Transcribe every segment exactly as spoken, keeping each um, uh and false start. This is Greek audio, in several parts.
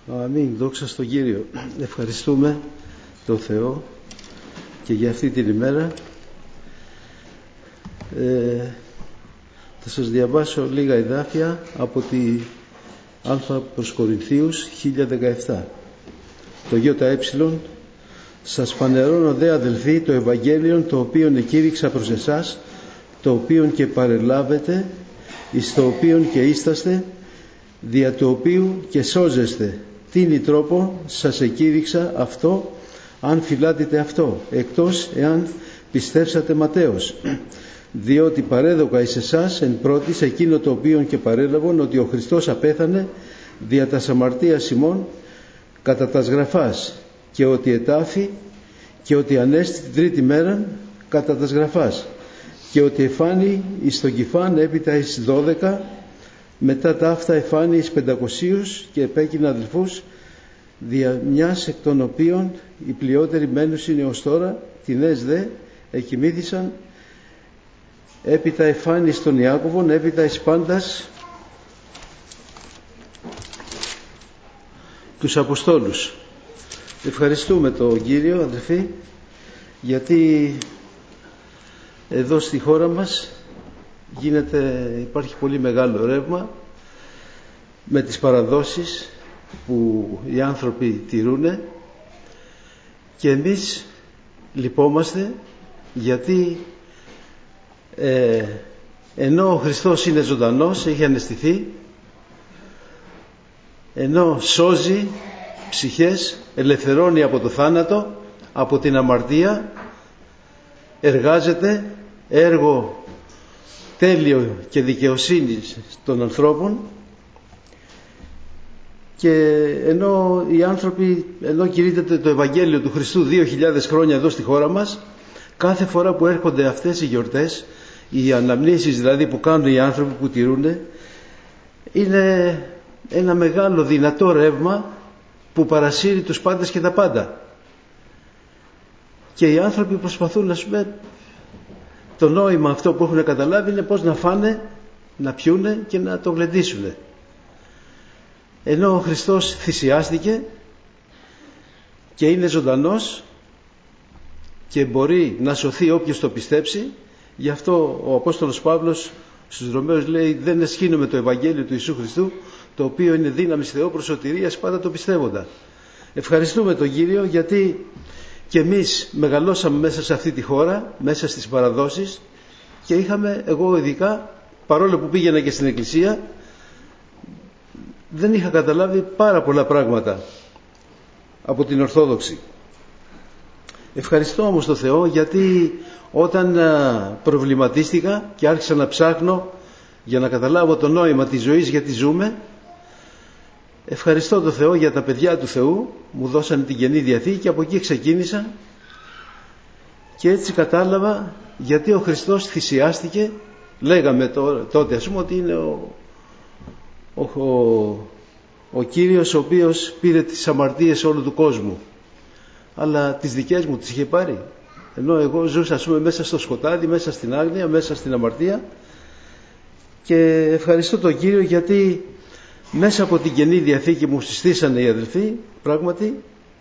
Αμήν, δόξα στον Κύριο. Ευχαριστούμε τον Θεό και για αυτή την ημέρα. Ε, θα σας διαβάσω λίγα εδάφια από τη Α προς Κορινθίους χίλια δεκαεπτά. Το ΙΕ. Σας φανερώνω δε αδελφοί το Ευαγγέλιον το οποίον εκήρυξα προς εσάς, το οποίον και παρελάβετε, εις το οποίον καιίσταστε, δια του οποίου και σώζεστε. Τίνι τρόπο σας εκήρυξα αυτό, αν φυλάτετε αυτό, εκτός εάν πιστεύσατε ματέως. Διότι παρέδοκα εις εσάς εν πρώτης εκείνο το οποίον και παρέλαβον, ότι ο Χριστός απέθανε δια τας αμαρτίας ημών κατά τας γραφάς, και ότι ετάφη, και ότι ανέστη την τρίτη μέρα κατά τας γραφάς, και ότι εφάνη εις τον Κηφάν έπειτα εις δώδεκα, μετά τα αυτά εφάνη εις πεντακοσίους, και επέκεινα αδελφούς, δια μιας εκ των οποίων οι πλειότεροι μένουσιν έως τώρα, τινές δε εκοιμήθησαν, έπειτα εφάνη στον Ιάκωβον, έπειτα εις πάντας τους Αποστόλους. Ευχαριστούμε τον Κύριο, αδελφοί, γιατί εδώ στη χώρα μας γίνεται, υπάρχει πολύ μεγάλο ρεύμα με τις παραδόσεις που οι άνθρωποι τηρούνε, και εμείς λυπόμαστε γιατί ε, ενώ ο Χριστός είναι ζωντανός, έχει αναισθηθεί, ενώ σώζει ψυχές, ελευθερώνει από το θάνατο, από την αμαρτία, εργάζεται έργο τέλειο και δικαιοσύνης των ανθρώπων, και ενώ οι άνθρωποι, ενώ κηρύττεται το Ευαγγέλιο του Χριστού δύο χιλιάδες χρόνια εδώ στη χώρα μας, κάθε φορά που έρχονται αυτές οι γιορτές, οι αναμνήσεις δηλαδή που κάνουν οι άνθρωποι που τηρούνε, είναι ένα μεγάλο δυνατό ρεύμα που παρασύρει τους πάντες και τα πάντα. Και οι άνθρωποι προσπαθούν, να πούμε, το νόημα αυτό που έχουν καταλάβει είναι πώς να φάνε, να πιούνε και να το γλεντήσουνε. Ενώ ο Χριστός θυσιάστηκε και είναι ζωντανός και μπορεί να σωθεί όποιος το πιστέψει. Γι' αυτό ο Απόστολος Παύλος στους Ρωμαίους λέει: δεν εσχύνομαι το Ευαγγέλιο του Ιησού Χριστού, το οποίο είναι δύναμις Θεού προς σωτηρίας πάντα το πιστεύοντα. Ευχαριστούμε τον Κύριο, γιατί και εμείς μεγαλώσαμε μέσα σε αυτή τη χώρα, μέσα στις παραδόσεις, και είχαμε, εγώ ειδικά, παρόλο που πήγαινα και στην εκκλησία, δεν είχα καταλάβει πάρα πολλά πράγματα από την Ορθόδοξη. Ευχαριστώ όμως τον Θεό, γιατί όταν προβληματίστηκα και άρχισα να ψάχνω για να καταλάβω το νόημα της ζωής, γιατί ζούμε, ευχαριστώ τον Θεό για τα παιδιά του Θεού, μου δώσανε την Καινή Διαθήκη και από εκεί ξεκίνησα, και έτσι κατάλαβα γιατί ο Χριστός θυσιάστηκε. Λέγαμε τότε, ας πούμε, ότι είναι ο, ο, ο, ο Κύριος ο οποίος πήρε τις αμαρτίες όλου του κόσμου, αλλά τις δικές μου τις είχε πάρει, ενώ εγώ ζούσα, ας πούμε, μέσα στο σκοτάδι, μέσα στην άγνοια, μέσα στην αμαρτία. Και ευχαριστώ τον Κύριο, γιατί μέσα από την Καινή Διαθήκη μου συστήσανε οι αδελφοί, πράγματι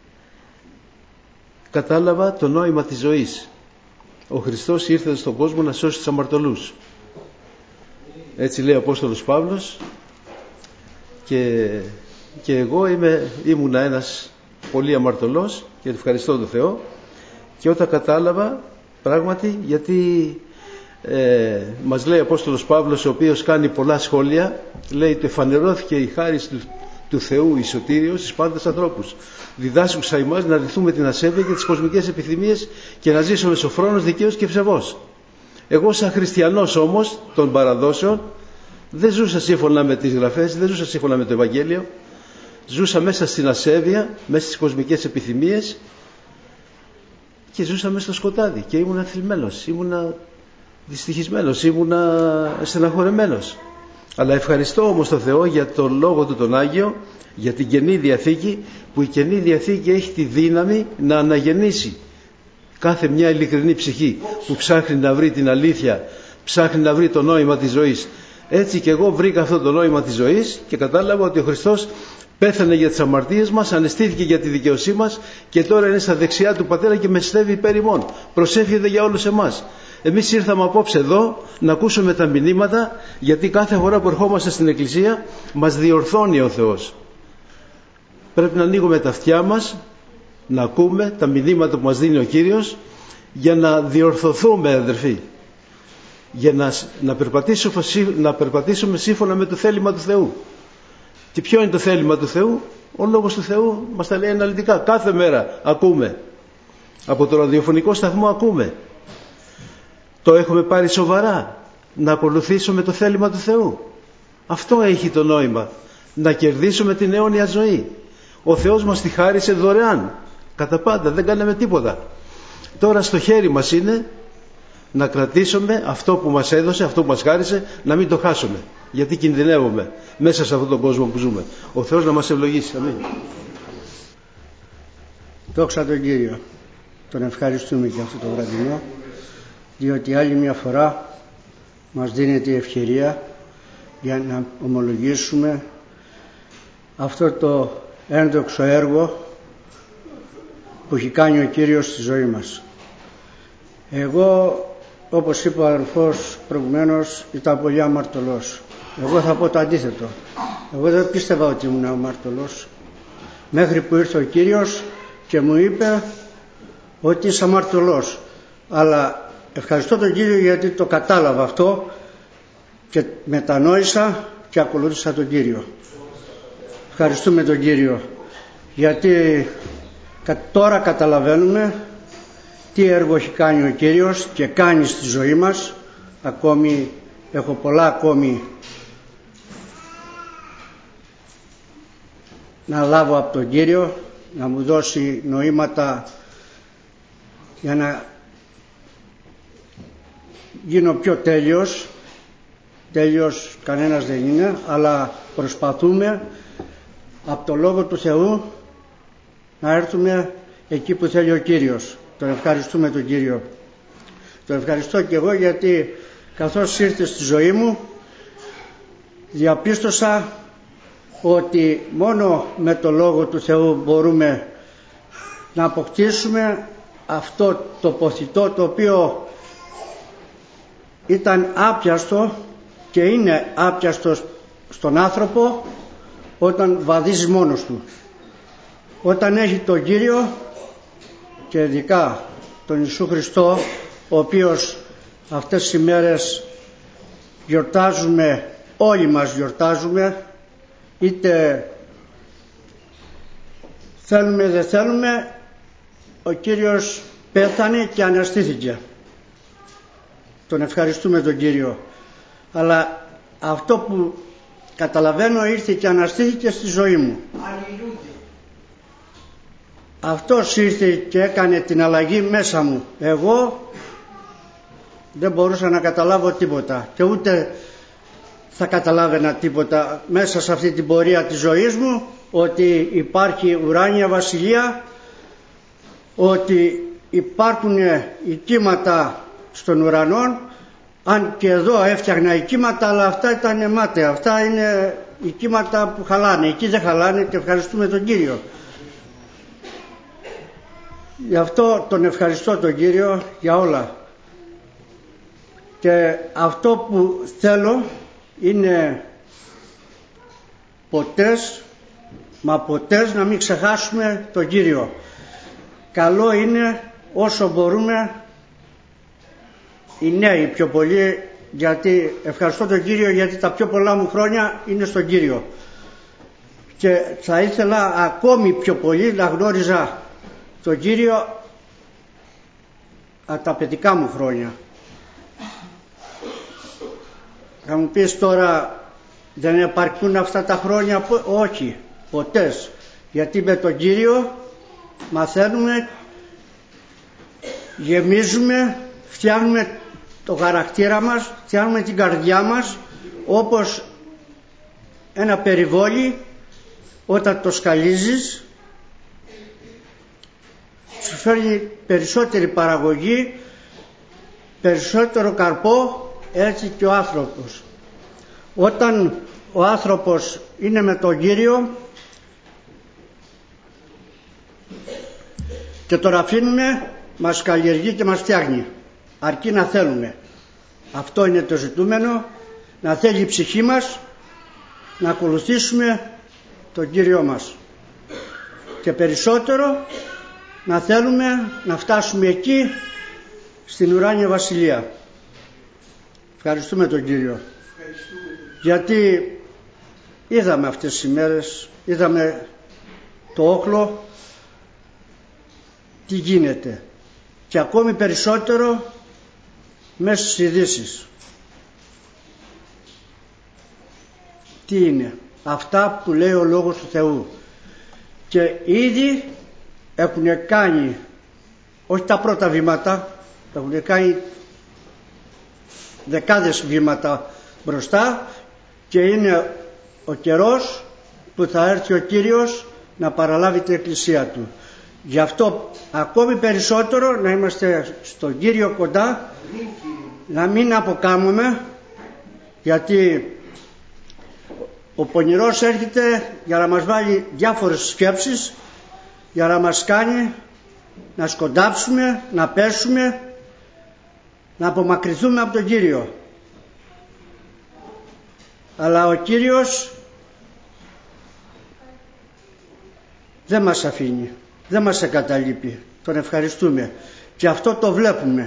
κατάλαβα το νόημα της ζωής. Ο Χριστός ήρθε στον κόσμο να σώσει τους αμαρτωλούς, έτσι λέει ο Απόστολος Παύλος, και, και εγώ είμαι, ήμουνα ένας πολύ αμαρτωλός, και ευχαριστώ τον Θεό. Και όταν κατάλαβα, πράγματι, γιατί ε, μας λέει ο Απόστολος Παύλος, ο οποίος κάνει πολλά σχόλια, λέει: το εφανερώθηκε η χάρη του, του Θεού η σωτήριος στις πάντες ανθρώπους, διδάσκουσα ημάς να ρηθούμε την ασέβεια και τις κοσμικές επιθυμίες και να ζήσουμε σοφρόνος, δικαίος και ψευός. Εγώ σαν χριστιανός όμως των παραδόσεων δεν ζούσα σύμφωνα με τις γραφές, δεν ζούσα σύμφωνα με το Ευαγγέλιο, ζούσα μέσα στην ασέβεια, μέσα στις κοσμικές επιθυμίες, και ζούσα μέσα στο σκοτάδι και ήμουνα θλιμμένος, ήμουνα δυστυχισμένος, ήμουνα στεναχωρεμένος. Αλλά ευχαριστώ όμως τον Θεό για τον Λόγο του τον Άγιο, για την Καινή Διαθήκη, που η Καινή Διαθήκη έχει τη δύναμη να αναγεννήσει κάθε μια ειλικρινή ψυχή που ψάχνει να βρει την αλήθεια, ψάχνει να βρει το νόημα της ζωής. Έτσι και εγώ βρήκα αυτό το νόημα της ζωής και κατάλαβα ότι ο Χριστός πέθανε για τις αμαρτίες μας, αναισθήθηκε για τη δικαιοσύνη μας και τώρα είναι στα δεξιά του Πατέρα και μεσητεύει υπέρ ημών. Προσεύχεται για όλους εμάς. Εμείς ήρθαμε απόψε εδώ να ακούσουμε τα μηνύματα, γιατί κάθε φορά που ερχόμαστε στην Εκκλησία μας διορθώνει ο Θεός. Πρέπει να ανοίγουμε τα αυτιά μας, να ακούμε τα μηνύματα που μας δίνει ο Κύριος, για να διορθωθούμε, αδερφοί, για να, να, περπατήσουμε, να περπατήσουμε σύμφωνα με το θέλημα του Θεού. Και ποιο είναι το θέλημα του Θεού? Ο Λόγος του Θεού μας τα λέει αναλυτικά. Κάθε μέρα ακούμε. Από το ραδιοφωνικό σταθμό ακούμε. Το έχουμε πάρει σοβαρά να ακολουθήσουμε το θέλημα του Θεού? Αυτό έχει το νόημα. Να κερδίσουμε την αιώνια ζωή. Ο Θεός μας τη χάρισε δωρεάν. Κατά πάντα, δεν κάναμε τίποτα. Τώρα στο χέρι μας είναι να κρατήσουμε αυτό που μας έδωσε, αυτό που μας χάρισε, να μην το χάσουμε. Γιατί κινδυνεύουμε μέσα σε αυτόν τον κόσμο που ζούμε. Ο Θεός να μας ευλογήσει. Αμήν. Δόξα τον Κύριο. Τον ευχαριστούμε για αυτό το βραδινό, διότι άλλη μια φορά μας δίνεται η ευκαιρία για να ομολογήσουμε αυτό το ένδοξο έργο που έχει κάνει ο Κύριος στη ζωή μας. Εγώ, όπως είπε ο αδελφός προηγουμένως, ήταν πολύ αμαρτωλός. Εγώ θα πω το αντίθετο. Εγώ δεν πίστευα ότι ήμουν αμαρτωλός, μέχρι που ήρθε ο Κύριος και μου είπε ότι είσαι αμαρτωλός. Αλλά ευχαριστώ τον Κύριο γιατί το κατάλαβα αυτό και μετανόησα και ακολούθησα τον Κύριο. Ευχαριστούμε τον Κύριο, γιατί τώρα καταλαβαίνουμε τι έργο έχει κάνει ο Κύριος και κάνει στη ζωή μας. Ακόμη έχω πολλά ακόμη να λάβω από τον Κύριο, να μου δώσει νοήματα για να γίνω πιο τέλειος. Τέλειος κανένας δεν είναι, αλλά προσπαθούμε από το Λόγο του Θεού να έρθουμε εκεί που θέλει ο Κύριος. Τον ευχαριστούμε τον Κύριο. Τον ευχαριστώ και εγώ, γιατί καθώς ήρθε στη ζωή μου διαπίστωσα ότι μόνο με το Λόγο του Θεού μπορούμε να αποκτήσουμε αυτό το ποθητό, το οποίο ήταν άπιαστο και είναι άπιαστο στον άνθρωπο όταν βαδίζει μόνος του. Όταν έχει τον Κύριο και ειδικά τον Ιησού Χριστό, ο οποίος αυτές τις ημέρες γιορτάζουμε, όλοι μας γιορτάζουμε, είτε θέλουμε δεν θέλουμε, ο Κύριος πέθανε και αναστήθηκε. Τον ευχαριστούμε τον Κύριο. Αλλά αυτό που καταλαβαίνω, ήρθε και αναστήθηκε στη ζωή μου. Αλληλούια. Αυτός ήρθε και έκανε την αλλαγή μέσα μου. Εγώ δεν μπορούσα να καταλάβω τίποτα και ούτε θα καταλάβαινα τίποτα μέσα σε αυτή την πορεία της ζωής μου, ότι υπάρχει ουράνια βασιλεία, ότι υπάρχουν οικίματα στον ουρανό, αν και εδώ έφτιαχνα οικίματα, αλλά αυτά ήταν μάταια, αυτά είναι οικίματα που χαλάνε, εκεί δεν χαλάνε και ευχαριστούμε τον Κύριο. Γι' αυτό τον ευχαριστώ τον Κύριο για όλα. Και αυτό που θέλω είναι ποτές, μα ποτές να μην ξεχάσουμε τον Κύριο. Καλό είναι όσο μπορούμε οι νέοι πιο πολύ, γιατί ευχαριστώ τον Κύριο γιατί τα πιο πολλά μου χρόνια είναι στον Κύριο. Και θα ήθελα ακόμη πιο πολύ να γνώριζα τον Κύριο από τα παιδικά μου χρόνια. Θα μου πεις τώρα, δεν επαρκούν αυτά τα χρόνια? Όχι, ποτέ. Γιατί με τον Κύριο μαθαίνουμε, γεμίζουμε, φτιάχνουμε το χαρακτήρα μας, φτιάχνουμε την καρδιά μας, όπως ένα περιβόλι όταν το σκαλίζεις σου φέρνει περισσότερη παραγωγή, περισσότερο καρπό. Έτσι και ο άνθρωπος. Όταν ο άνθρωπος είναι με τον Κύριο, Και τον αφήνουμε, μας καλλιεργεί και μας φτιάχνει. Αρκεί να θέλουμε. Αυτό είναι το ζητούμενο, να θέλει η ψυχή μας να ακολουθήσουμε τον Κύριό μας. Και περισσότερο να θέλουμε να φτάσουμε εκεί στην ουράνια βασιλεία. Ευχαριστούμε τον Κύριο. Ευχαριστούμε. Γιατί είδαμε αυτές τις ημέρες, είδαμε το όχλο, τι γίνεται. Και ακόμη περισσότερο μέσα στις ειδήσεις. Τι είναι αυτά που λέει ο Λόγος του Θεού. Και ήδη έχουν κάνει, όχι τα πρώτα βήματα, έχουν κάνει δεκάδες βήματα μπροστά, και είναι ο καιρός που θα έρθει ο Κύριος να παραλάβει την Εκκλησία Του. Γι' αυτό ακόμη περισσότερο να είμαστε στον Κύριο κοντά, να μην αποκάμουμε, γιατί ο πονηρός έρχεται για να μας βάλει διάφορες σκέψεις, για να μας κάνει να σκοντάψουμε, να πέσουμε, να απομακρυνθούμε από τον Κύριο. Αλλά ο Κύριος δεν μας αφήνει, δεν μας εγκαταλείπει. Τον ευχαριστούμε. Και αυτό το βλέπουμε.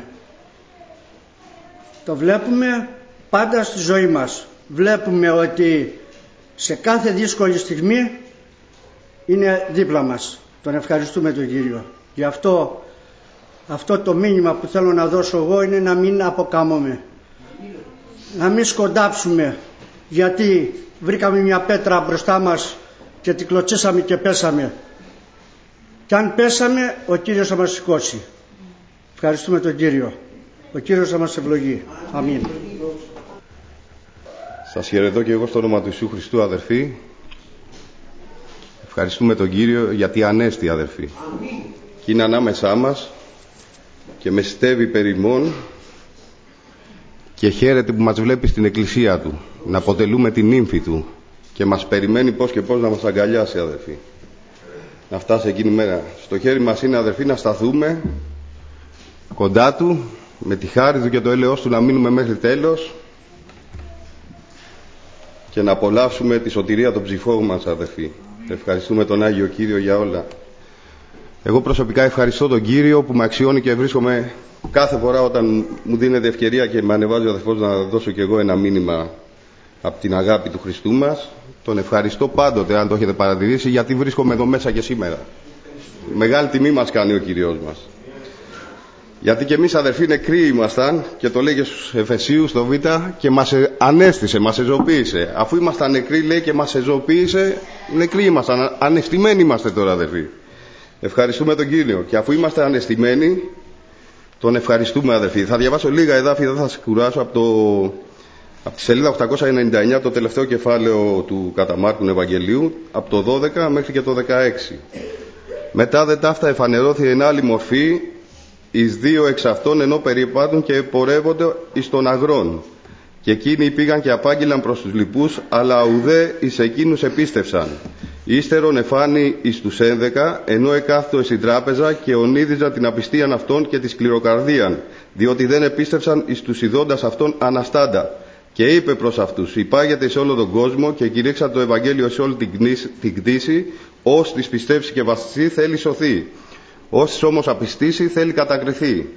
Το βλέπουμε πάντα στη ζωή μας. Βλέπουμε ότι σε κάθε δύσκολη στιγμή είναι δίπλα μας. Τον ευχαριστούμε τον Κύριο. Γι' αυτό, αυτό το μήνυμα που θέλω να δώσω εγώ είναι να μην αποκάμουμε. Να μην σκοντάψουμε, γιατί βρήκαμε μια πέτρα μπροστά μας και την κλωτσίσαμε και πέσαμε. Και αν πέσαμε, ο Κύριος θα μας σηκώσει. Ευχαριστούμε τον Κύριο. Ο Κύριος θα μας ευλογεί. Αμήν. Σας χαιρετώ και εγώ στο όνομα του Ιησού Χριστού, αδερφοί. Ευχαριστούμε τον Κύριο γιατί ανέστη, αδερφοί. Αμήν. Και είναι ανάμεσά μας και μεστεύει περί ημών και χαίρεται που μας βλέπει στην εκκλησία Του, να αποτελούμε την ύμφη Του, και μας περιμένει πώς και πώς να μας αγκαλιάσει, αδερφοί. Να φτάσει εκείνη η μέρα. Στο χέρι μας είναι, αδερφοί, να σταθούμε κοντά Του, με τη χάρη Του και το έλεος Του να μείνουμε μέχρι τέλος και να απολαύσουμε τη σωτηρία των ψυχών μας, αδερφοί. Ευχαριστούμε τον Άγιο Κύριο για όλα. Εγώ προσωπικά ευχαριστώ τον Κύριο που με αξιώνει και βρίσκομαι κάθε φορά όταν μου δίνεται ευκαιρία και με ανεβάζει ο αδερφός να δώσω και εγώ ένα μήνυμα από την αγάπη του Χριστού μας. Τον ευχαριστώ πάντοτε, αν το έχετε παρατηρήσει, γιατί βρίσκομαι εδώ μέσα και σήμερα. Μεγάλη τιμή μας κάνει ο Κύριος μας. Γιατί και εμείς, αδερφοί, νεκροί ήμασταν, και το λέει και στους Εφεσίους στο Β, και μας ανέστησε, μας εζωοποίησε. Αφού ήμασταν νεκροί, λέει, και μας εζωοποίησε, νεκροί ήμασταν. Ανεστημένοι είμαστε τώρα, αδερφοί. Ευχαριστούμε τον Κύριο. Και αφού είμαστε ανεστημένοι, τον ευχαριστούμε, αδερφοί. Θα διαβάσω λίγα εδάφια, δεν θα σας κουράσω, από, το, από τη σελίδα οκτακόσια ενενήντα εννιά, το τελευταίο κεφάλαιο του κατά Μάρκου Ευαγγελίου, από το δώδεκα μέχρι και το δεκαέξι. Μετά δε ταύτα εφανερώθη εν άλλη μορφή εις δύο εξ αυτών, ενώ περιπάτουν και πορεύονται εις των αγρών. Και εκείνοι πήγαν και απάγγειλαν προς τους λοιπούς, αλλά ουδέ εις εκείνους επίστευσαν. Ύστερον εφάνει εις τους ένδεκα, ενώ εκάθετο εις την τράπεζα, και ονείδιζαν την απιστίαν αυτών και τη σκληροκαρδίαν, διότι δεν επίστευσαν εις τους ειδώντας αυτών αναστάντα. Και είπε προς αυτούς: υπάγεται σε όλο τον κόσμο και κηρύξαν το Ευαγγέλιο σε όλη την κτήση. Ως της πιστεύσει και βασιστεί θέλει σωθεί. Όσοι όμως απιστήσει θέλει κατακριθεί.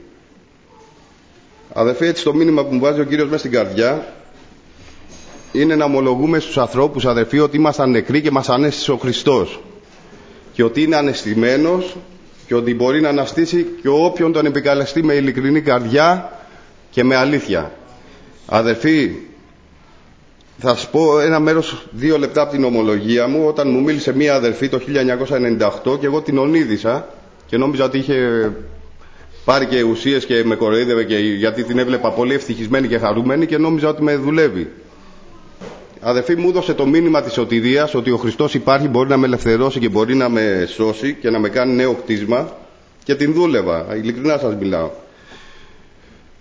Αδερφοί, έτσι το μήνυμα που μου βάζει ο Κύριος μέσα στην καρδιά είναι να ομολογούμε στους ανθρώπους, αδερφοί, ότι ήμασταν νεκροί και μας ανέστησε ο Χριστός, και ότι είναι ανεστημένος και ότι μπορεί να αναστήσει και όποιον τον επικαλεστεί με ειλικρινή καρδιά και με αλήθεια. Αδερφοί, θα σας πω ένα μέρος, δύο λεπτά από την ομολογία μου, όταν μου μίλησε μία αδερφή το χίλια εννιακόσια ενενήντα οκτώ και εγώ την ονείδησα και νόμιζα ότι είχε πάρει και ουσίες και με κοροϊδεύε, και γιατί την έβλεπα πολύ ευτυχισμένη και χαρούμενη και νόμιζα ότι με δουλεύει. Αδερφή, μου έδωσε το μήνυμα της σωτηρίας, ότι ο Χριστός υπάρχει, μπορεί να με ελευθερώσει και μπορεί να με σώσει και να με κάνει νέο κτίσμα, και την δούλευα, ειλικρινά σας μιλάω.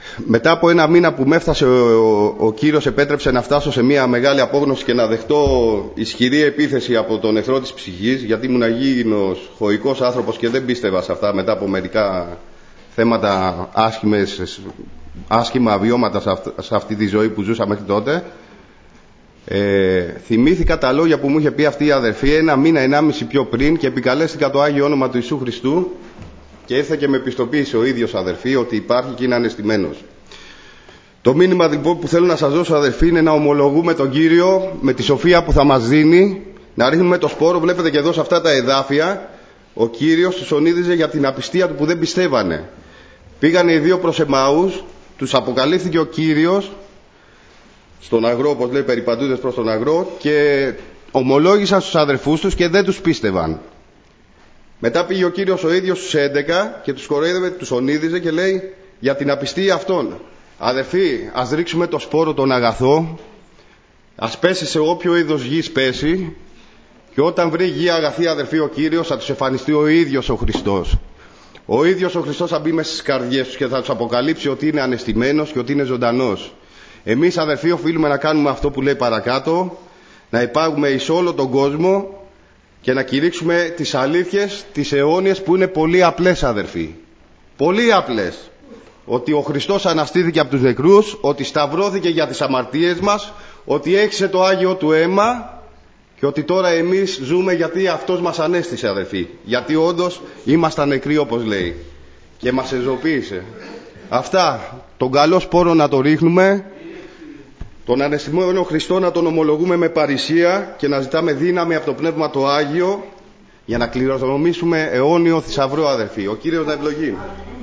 Μετά από ένα μήνα που με έφτασε ο, ο, ο Κύριος επέτρεψε να φτάσω σε μια μεγάλη απόγνωση και να δεχτώ ισχυρή επίθεση από τον εχθρό της ψυχής, γιατί ήμουν αγίηνος, χωικός άνθρωπος και δεν πίστευα σε αυτά μετά από μερικά θέματα άσχημες, άσχημα βιώματα σε, αυ, σε αυτή τη ζωή που ζούσα μέχρι τότε. Ε, θυμήθηκα τα λόγια που μου είχε πει αυτή η αδερφή ένα μήνα, ενάμιση πιο πριν, και επικαλέστηκα το Άγιο Όνομα του Ιησού Χριστού και ήρθε και με πιστοποίησε ο ίδιος, αδερφή, ότι υπάρχει και είναι αναισθημένος. Το μήνυμα λοιπόν που θέλω να σας δώσω, αδερφή, είναι να ομολογούμε τον Κύριο με τη σοφία που θα μας δίνει, να ρίχνουμε το σπόρο. Βλέπετε και εδώ σε αυτά τα εδάφια ο Κύριος τους ονείδιζε για την απιστία του που δεν πιστεύανε. Πήγανε οι δύο προς Εμαούς, τους αποκαλύφθηκε ο Κύριος στον αγρό, όπως λέει, περιπατούντες προς τον αγρό, και ομολόγησαν στους αδερφούς τους και δεν τους πίστευαν. Μετά πήγε ο Κύριος ο ίδιος στους έντεκα και τους κοροϊδεύε, τους ονείδιζε και λέει για την απιστία αυτών: αδερφοί, ας ρίξουμε το σπόρο τον αγαθό, ας πέσει σε όποιο είδος γης πέσει, και όταν βρει γη αγαθή, αδερφοί, ο Κύριος θα τους εμφανιστεί ο ίδιος ο Χριστός. Ο ίδιος ο Χριστός θα μπει μέσα στις καρδιές τους και θα τους αποκαλύψει ότι είναι ανεστημένος και ότι είναι ζωντανός. Εμείς, αδερφοί, οφείλουμε να κάνουμε αυτό που λέει παρακάτω, να υπάγουμε εις όλο τον κόσμο και να κηρύξουμε τις αλήθειες, τις αιώνιες, που είναι πολύ απλές, αδερφοί. Πολύ απλές. Ότι ο Χριστός αναστήθηκε από τους νεκρούς, ότι σταυρώθηκε για τις αμαρτίες μας, ότι έχισε το Άγιο του αίμα, και ότι τώρα εμείς ζούμε γιατί Αυτός μας ανέστησε, αδερφοί. Γιατί όντως ήμασταν νεκροί, όπως λέει, και μας εζωοποίησε. Αυτά, τον καλό σπόρο να το ρίχνουμε, τον ανεστημένο Χριστό να τον ομολογούμε με παρησία και να ζητάμε δύναμη από το Πνεύμα το Άγιο για να κληρονομήσουμε αιώνιο θησαυρό, αδερφοί. Ο Κύριος να ευλογεί.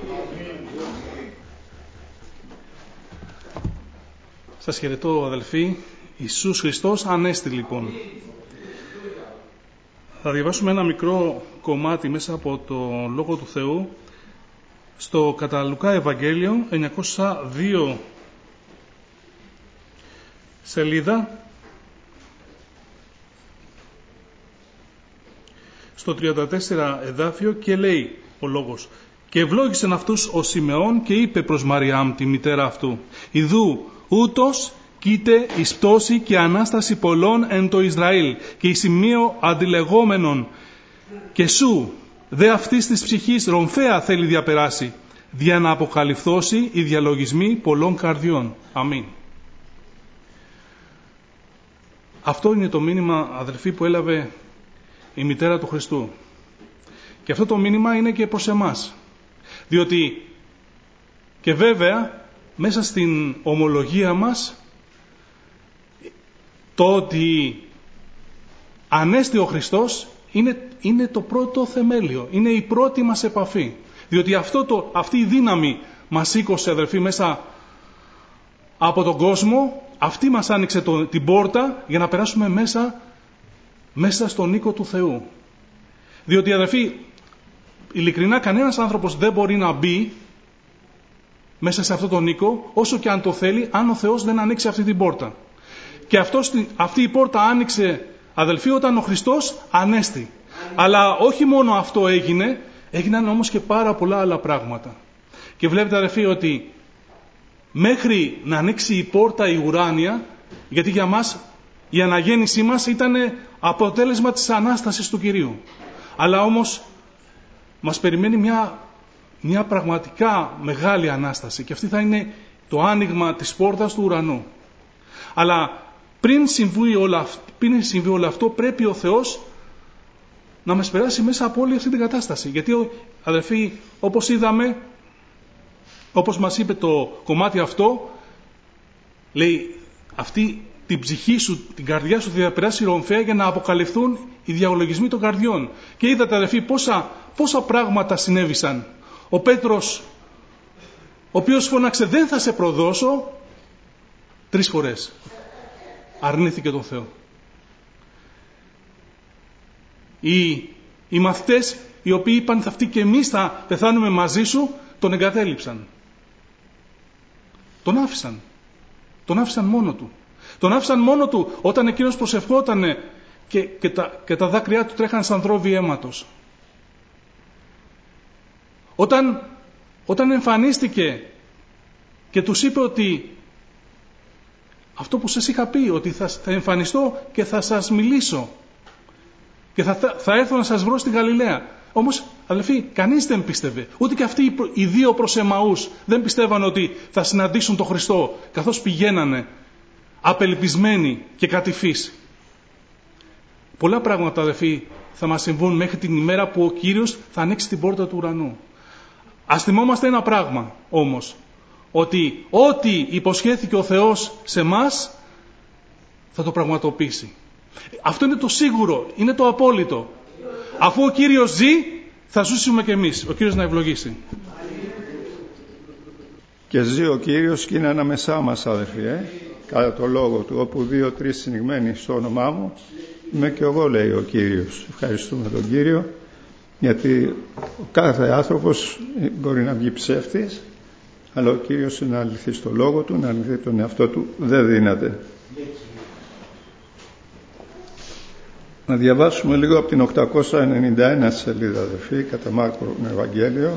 Σας χαιρετώ, αδελφοί. Ιησούς Χριστός Ανέστη, λοιπόν. Θα διαβάσουμε ένα μικρό κομμάτι μέσα από το Λόγο του Θεού στο κατά Λουκά Ευαγγέλιο, εννιακόσια δύο σελίδα, στο τριάντα τέσσερα εδάφιο, και λέει ο λόγος: «Και ευλόγησεν αυτούς ο Σιμεών και είπε προς Μαριάμ τη μητέρα αυτού: Ιδού ούτως κοίτε εις πτώση και ανάσταση πολλών εν το Ισραήλ και εις σημείο αντιλεγόμενων, και σου δε αυτής της ψυχής ρομφαία θέλει διαπεράσει, δια να αποκαλυφθώσει οι διαλογισμοί πολλών καρδιών». Αμήν. Αυτό είναι το μήνυμα, αδελφοί, που έλαβε η μητέρα του Χριστού. Και αυτό το μήνυμα είναι και προς εμάς. Διότι και βέβαια μέσα στην ομολογία μας το ότι ανέστη ο Χριστός είναι, είναι το πρώτο θεμέλιο, είναι η πρώτη μας επαφή. Διότι αυτό το, αυτή η δύναμη μας σήκωσε, αδελφοί, μέσα από τον κόσμο. Αυτή μας άνοιξε το, την πόρτα για να περάσουμε μέσα, μέσα στον οίκο του Θεού. Διότι, αδελφοί, ειλικρινά κανένας άνθρωπος δεν μπορεί να μπει μέσα σε αυτόν τον οίκο, όσο και αν το θέλει, αν ο Θεός δεν ανοίξει αυτή την πόρτα. Και αυτός, αυτή η πόρτα άνοιξε, αδελφοί, όταν ο Χριστός ανέστη. Αλλά όχι μόνο αυτό έγινε, έγιναν όμως και πάρα πολλά άλλα πράγματα. Και βλέπετε, αδελφοί, ότι μέχρι να ανοίξει η πόρτα η ουράνια, γιατί για μας η αναγέννησή μας ήταν αποτέλεσμα της Ανάστασης του Κυρίου. Αλλά όμως μας περιμένει μια, μια πραγματικά μεγάλη Ανάσταση, και αυτή θα είναι το άνοιγμα της πόρτας του ουρανού. Αλλά πριν συμβεί όλο, πριν συμβεί όλο αυτό, πρέπει ο Θεός να μας περάσει μέσα από όλη αυτή την κατάσταση. Γιατί, αδελφοί, όπως είδαμε, όπως μας είπε το κομμάτι αυτό, λέει, αυτή την ψυχή σου, την καρδιά σου θα διαπεράσει ρομφαία για να αποκαλυφθούν οι διαλογισμοί των καρδιών. Και είδατε, αδελφοί, πόσα, πόσα πράγματα συνέβησαν. Ο Πέτρος, ο οποίος φώναξε «δεν θα σε προδώσω», τρεις φορές αρνήθηκε τον Θεό. Οι, οι μαθητές, οι οποίοι είπαν «αυτοί και εμείς θα πεθάνουμε μαζί σου», τον εγκατέλειψαν. Τον άφησαν. Τον άφησαν μόνο του. Τον άφησαν μόνο του όταν εκείνος προσευχότανε και, και, τα, και τα δάκρυά του τρέχαν σαν δρόβι αίματος. Όταν, όταν εμφανίστηκε και τους είπε ότι αυτό που σας είχα πει, ότι θα, θα εμφανιστώ και θα σας μιλήσω και θα, θα, θα έρθω να σας βρω στη Γαλιλαία. Όμως, αδελφοί, κανείς δεν πίστευε. Ούτε και αυτοί οι δύο προς Εμαούς δεν πιστεύαν ότι θα συναντήσουν τον Χριστό, καθώς πηγαίνανε απελπισμένοι και κατηφείς. Πολλά πράγματα, αδελφοί, θα μας συμβούν μέχρι την ημέρα που ο Κύριος θα ανοίξει την πόρτα του ουρανού. Ας θυμόμαστε ένα πράγμα όμως, ότι ό,τι υποσχέθηκε ο Θεός σε μας θα το πραγματοποιήσει. Αυτό είναι το σίγουρο, είναι το απόλυτο. Αφού ο Κύριος ζει, θα ζήσουμε κι εμείς. Ο Κύριος να ευλογήσει. Και ζει ο Κύριος και είναι ανάμεσά μας, αδερφοί, ε? κατά το λόγο του. Όπου δύο-τρεις συνηγμένοι στο όνομά μου, είμαι και εγώ, λέει ο Κύριος. Ευχαριστούμε τον Κύριο, γιατί ο κάθε άνθρωπος μπορεί να βγει ψεύτης, αλλά ο Κύριος να αληθεί στο λόγο του, να αληθεί τον εαυτό του, δεν δύναται. Να διαβάσουμε λίγο από την οκτακόσια ενενήντα ένα σελίδα, αδερφοί, κατά Μάρκο Ευαγγέλιο,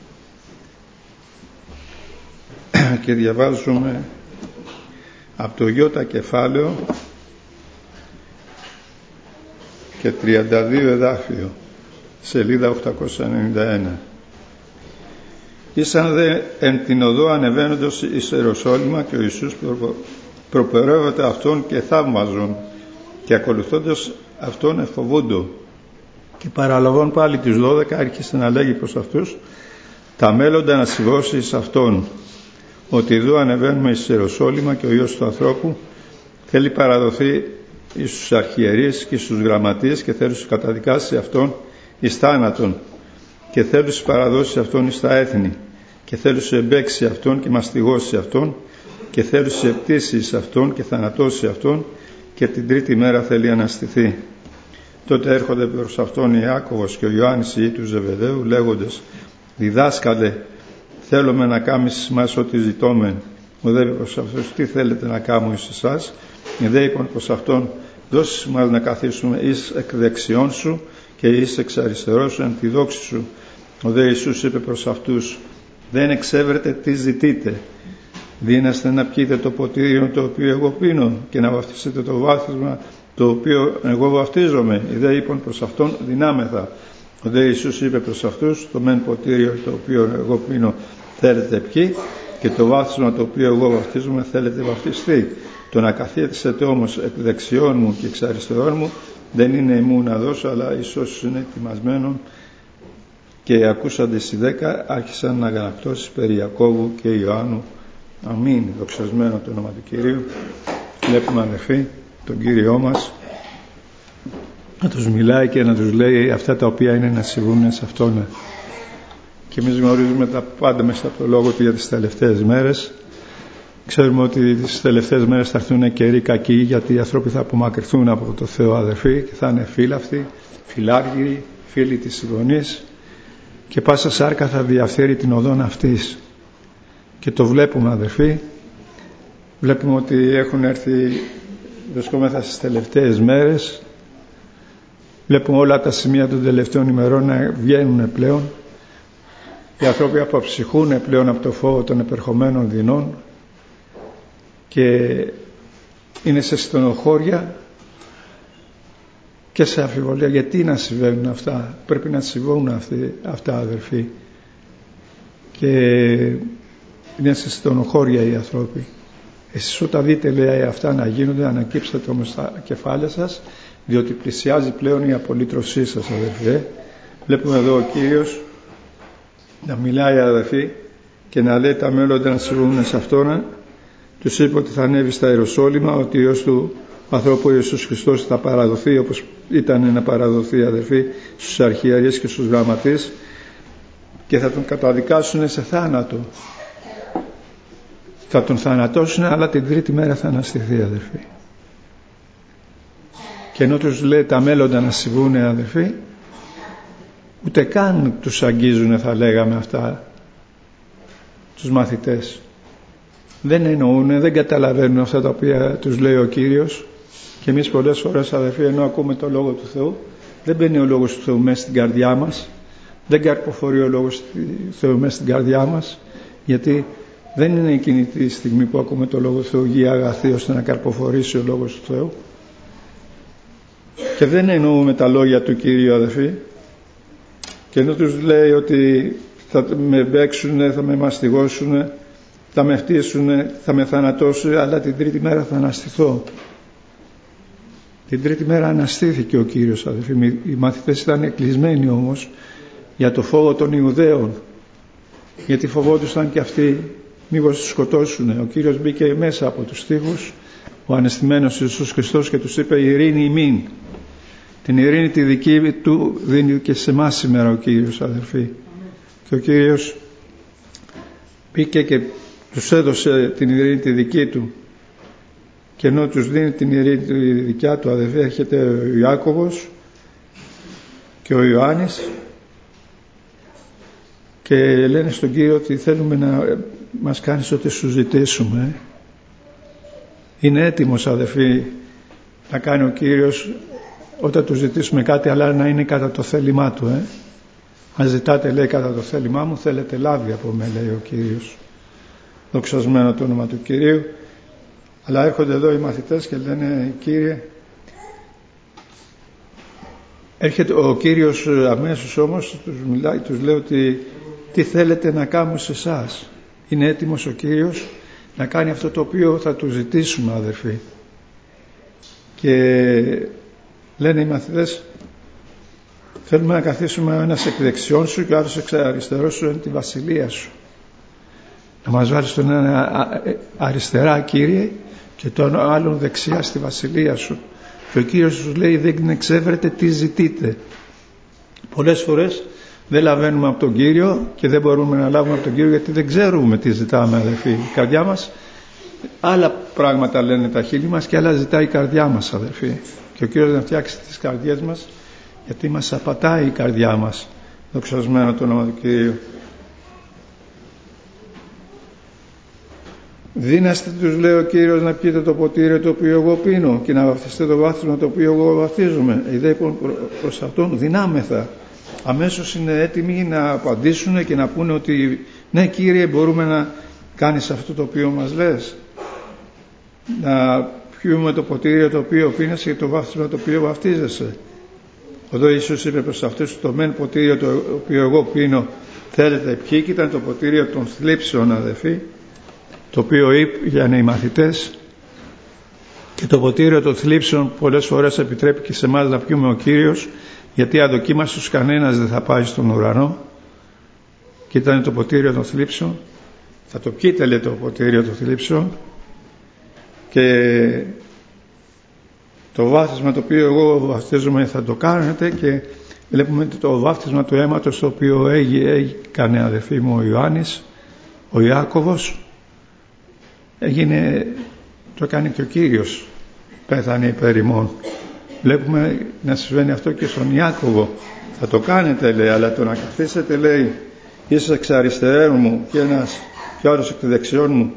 και διαβάζουμε από το Ιώτα κεφάλαιο και τριάντα δύο εδάφιο, σελίδα οκτακόσια ενενήντα ένα. Ήσαν δε εν την οδό ανεβαίνοντος εις Ιεροσόλυμα, και ο Ιησούς προπορεύεται αυτόν και θαύμαζον, και ακολουθώντας αυτόν εφοβούντο. Και παραλαβών πάλι τους δώδεκα άρχισε να λέγει προς αυτούς τα μέλλοντα να συμβώσει εις αυτόν, ότι εδώ ανεβαίνουμε εις Ιεροσόλυμα και ο Υιός του ανθρώπου θέλει παραδοθεί εις τους αρχιερείς και στους γραμματείς, και θέλει τους καταδικάσει αυτόν εις θάνατον, και θέλει τους παραδώσει αυτόν εις τα έθνη, και θέλει τους εμπέξει αυτόν και μαστιγώσει αυτόν, και θέλει τους επτήσει εις αυτόν και θανατώσει αυτόν, και την τρίτη μέρα θέλει αναστηθεί. Τότε έρχονται προς αυτόν Ιάκωβος και ο Ιωάννης οι του Ζεβεδαίου, λέγοντες «Διδάσκαλε, θέλουμε να κάμεις μας ό,τι ζητώμεν». Ο δε είπε προς αυτούς «Τι θέλετε να κάμω εις εσάς?» Οι δε είπαν προς αυτόν «Δώσεις μας να καθίσουμε εις εκ δεξιών σου και εις εξ αριστερών σου εν τη δόξη σου». Ο δε Ιησούς είπε προς αυτούς «Δεν εξέβρετε τι ζητείτε. Δίνεστε να πιείτε το ποτήριο το οποίο εγώ πίνω και να βαφτίσετε το βάφτισμα το οποίο εγώ βαφτίζομαι?» Οι δε είπαν προς αυτόν «Δυνάμεθα». Ο δε Ιησούς είπε προς αυτούς «Το μεν ποτήριο το οποίο εγώ πίνω θέλετε πιει, και το βάφτισμα το οποίο εγώ βαφτίζομαι θέλετε βαφτιστεί. Το να καθίσετε όμως εκ δεξιών μου και εξ αριστερών μου δεν είναι ημού να δώσω, αλλά εις όσους είναι ετοιμασμένων». Και ακούσαντες οι δέκα άρχισαν να γανακτώσεις περί Ιακώβου και Ιωάννου. Αμήν. Δοξασμένο το όνομα του Κυρίου. Βλέπουμε, αδερφοί, τον Κύριό μας να τους μιλάει και να τους λέει αυτά τα οποία είναι να συμβούν σε Αυτόν. Και εμείς γνωρίζουμε τα πάντα μέσα από το λόγο του για τις τελευταίες μέρες. Ξέρουμε ότι τις τελευταίες μέρες θα έρθουν καιροί κακοί, γιατί οι άνθρωποι θα απομακρυνθούν από το Θεό, αδερφοί, και θα είναι φύλαυτοι, φιλάργυροι, φίλοι της συμφωνής, και πάσα σάρκα θα διαφθείρει την οδόν αυτής. Και το βλέπουμε, αδερφοί. Βλέπουμε ότι έχουν έρθει, βρισκόμεθα στις τελευταίες μέρες. Βλέπουμε όλα τα σημεία των τελευταίων ημερών να βγαίνουν πλέον. Οι άνθρωποι αποψυχούν πλέον από το φόβο των επερχομένων δεινών και είναι σε στενοχώρια και σε αμφιβολία. Γιατί να συμβαίνουν αυτά? Πρέπει να συμβαίνουν αυτοί, αυτά, αδερφοί. Και είναι σε στενοχώρια οι άνθρωποι. Εσείς όταν δείτε, λέει, αυτά να γίνονται, ανακύψετε όμως τα κεφάλια σας, διότι πλησιάζει πλέον η απολύτρωσή σας, αδερφοί. Βλέπουμε εδώ ο Κύριος να μιλάει, αδερφοί, και να λέει τα μέλλοντα να συμβούν σε Αυτόν. Τους είπε ότι θα ανέβει στα Ιεροσόλυμα, ότι ο Υιός του ανθρώπου Ιησούς Χριστός θα παραδοθεί όπως ήταν να παραδοθεί, αδερφοί, στους αρχιερείς και στους γραμματείς, και θα τον καταδικάσουν σε θάνατο. Θα τον θανατώσουν, αλλά την τρίτη μέρα θα αναστηθεί, αδερφοί. Και ενώ τους λέει τα μέλλοντα να συμβούν, αδερφοί, ούτε καν τους αγγίζουν, θα λέγαμε, αυτά τους μαθητές. Δεν εννοούν, δεν καταλαβαίνουν αυτά τα οποία τους λέει ο Κύριος. Και εμείς πολλές φορές, αδερφοί, ενώ ακούμε το Λόγο του Θεού, δεν μπαίνει ο Λόγος του Θεού μέσα στην καρδιά μας, δεν καρποφορεί ο Λόγος του Θεού μέσα στην καρδιά μας, γιατί Δεν είναι εκείνη τη στιγμή που ακούμε το Λόγο του Θεού γη αγαθή ώστε να καρποφορήσει ο Λόγος του Θεού. Και δεν εννοούμε τα λόγια του Κυρίου, αδελφοί. Και ενώ τους λέει ότι θα με μπέξουνε, θα με μαστιγώσουνε, θα με φτύσουνε, θα με θανατώσουνε, αλλά την τρίτη μέρα θα αναστηθώ. Την τρίτη μέρα αναστήθηκε ο Κύριος, αδελφοί. Οι μαθητές ήταν κλεισμένοι όμως για το φόβο των Ιουδαίων, γιατί φοβόντουσαν και αυτοί μήπως τους σκοτώσουνε. Ο Κύριος μπήκε μέσα από τους στίχους, ο αναισθημένος Ιησούς Χριστός, και τους είπε ειρήνη ημίν. Την ειρήνη τη δική του δίνει και σε εμάς σήμερα ο Κύριος, αδελφοί. Και ο Κύριος μπήκε και τους έδωσε την ειρήνη τη δική του. Και ενώ τους δίνει την ειρήνη τη δικιά του, αδελφοί, έρχεται ο Ιάκωβος και ο Ιωάννης και λένε στον Κύριο ότι θέλουμε να μας κάνεις ό,τι σου ζητήσουμε. Είναι έτοιμος, αδελφοί, να κάνει ο Κύριος όταν του ζητήσουμε κάτι, αλλά να είναι κατά το θέλημά του. Ε? Αν ζητάτε, λέει, κατά το θέλημά μου, θέλετε λάβει από με, λέει ο Κύριος. Δοξασμένο το όνομα του Κυρίου. Αλλά έρχονται εδώ οι μαθητές και λένε, Κύριε, έρχεται ο Κύριος αμέσως όμως, τους μιλάει, τους λέει ότι τι θέλετε να κάνω σε εσάς. Είναι έτοιμος ο Κύριος να κάνει αυτό το οποίο θα του ζητήσουμε, αδερφοί. Και λένε οι μαθητές, θέλουμε να καθίσουμε ένας εκ δεξιών σου και ο άλλος εξ αριστερός σου, είναι τη βασιλεία σου. Να μας βάλεις τον ένα αριστερά, Κύριε, και τον άλλον δεξιά στη βασιλεία σου. Και ο Κύριος τους λέει, δεν εξεύρετε τι ζητείτε. Πολλές φορές δεν λαβαίνουμε από τον Κύριο και δεν μπορούμε να λάβουμε από τον Κύριο γιατί δεν ξέρουμε τι ζητάμε, αδελφοί. Η καρδιά μας, άλλα πράγματα λένε τα χείλη μας και άλλα ζητάει η καρδιά μας, αδελφοί. Και ο Κύριος να φτιάξει τις καρδιές μας, γιατί μας απατάει η καρδιά μας. Δοξασμένο το όνομα του Κυρίου. Δύναστε, τους λέει ο Κύριος, να πιείτε το ποτήρι το οποίο εγώ πίνω και να βαφτίσετε το βάθισμα το οποίο εγώ βαφτίζομαι. Οι δε προς αυτόν δυνάμεθα. Αμέσως είναι έτοιμοι να απαντήσουν και να πούνε ότι ναι, Κύριε, μπορούμε να κάνεις αυτό το οποίο μας λες. Να πιούμε το ποτήρι το οποίο πίνεσαι και το βάφτισμα το οποίο βαφτίζεσαι. Εδώ Ιησούς είπε προς αυτούς, το μεν ποτήρι το οποίο εγώ πίνω θέλετε πιει, και ήταν το ποτήρι των θλίψεων, αδελφοί, το οποίο είπαν οι μαθητές. Και το ποτήριο των θλίψεων πολλές φορές επιτρέπει και σε εμάς να πιούμε ο Κύριος, γιατί αδοκίμαστος κανένας δεν θα πάει στον ουρανό. Και ήταν το ποτήριο των θλίψεων. Θα το πιείτε, λέει, το ποτήριο των θλίψεων, και το βάφτισμα το οποίο εγώ βαφτίζομαι θα το κάνετε. Και βλέπουμε το βάφτισμα του αίματος το οποίο έκανε, αδελφοί μου, ο Ιωάννης, ο Ιάκωβος, έγινε, το έκανε και ο Κύριος, πέθανε υπέρ ημών. Βλέπουμε να συμβαίνει αυτό και στον Ιάκωβο. Θα το κάνετε, λέει, αλλά το να καθίσετε, λέει, είσαι εξ αριστερών μου και ένας και άλλος εκ δεξιών μου,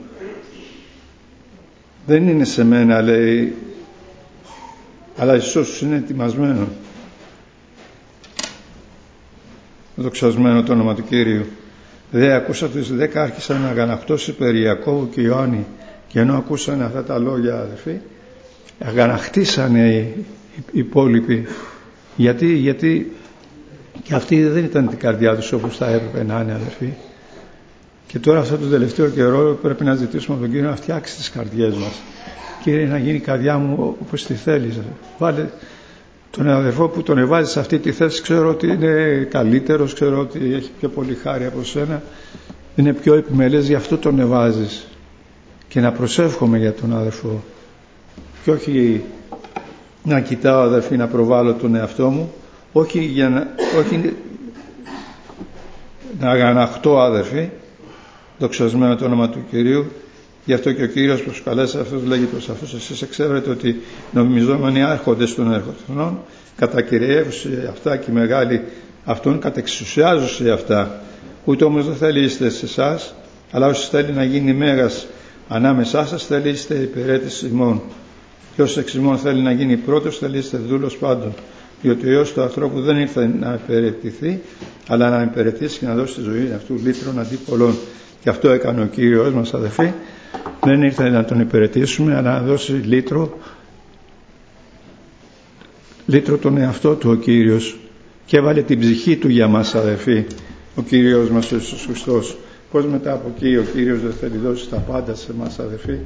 δεν είναι σε μένα, λέει, αλλά Ιησούς είναι ετοιμασμένο. Δοξασμένο το όνομα του Κύριου. Δε ακούσατε τους δέκα άρχισαν να αγανακτώσει περί Ιακώβου και Ιωάννη, και ενώ ακούσαν αυτά τα λόγια, αδελφοί, αγανακτήσανε οι υπόλοιποι. Γιατί, γιατί και αυτοί δεν ήταν την καρδιά τους όπως θα έπρεπε να είναι, αδελφοί. Και τώρα αυτό το τελευταίο καιρό πρέπει να ζητήσουμε από τον Κύριο να φτιάξει τις καρδιές μας. Κύριε, να γίνει η καρδιά μου όπως τη θέλεις. Βάλε τον αδερφό που τον εβάζει σε αυτή τη θέση, ξέρω ότι είναι καλύτερος, ξέρω ότι έχει πιο πολύ χάρη από σένα, είναι πιο επιμελές, γι' αυτό τον εβάζεις. Και να προσεύχομαι για τον αδερφό. Και όχι να κοιτάω, αδερφοί, να προβάλλω τον εαυτό μου, όχι, για να, όχι να αγαναχτώ, αδερφοί. Δοξασμένο το όνομα του Κυρίου. Γι' αυτό και ο Κύριος προσκαλέσει αυτούς, λέγει προς αυτούς, εσείς εξέβρετε ότι νομιζόμενοι άρχοντες των ερχοθενών κατακυριεύουσε αυτά και οι μεγάλοι αυτόν κατεξουσιάζουσε αυτά. Ούτε όμως δεν θέλει είστε σε εσάς, αλλά όσοι θέλει να γίνει μέγας ανάμεσά σας, θέλει είστε υπηρέτης ημών. Και όσοι εξ ημών θέλει να γίνει πρώτος, θέλει είστε δούλος πάντων. Διότι ο Υιός του ανθρώπου δεν ήρθε να υπηρετηθεί, αλλά να υπηρετήσει και να δώσει τη ζωή αυτού λύτρων αντί πολλών. Και αυτό έκανε ο Κύριος μας, αδελφοί. Δεν ήρθε να τον υπηρετήσουμε, αλλά να δώσει λύτρο, λύτρο τον εαυτό του ο Κύριος, και έβαλε την ψυχή του για μας, αδελφοί, ο Κύριος μας ο Ιησούς Χριστός. Πώς μετά από εκεί ο Κύριος δεν θέλει δώσει τα πάντα σε μας, αδελφοί,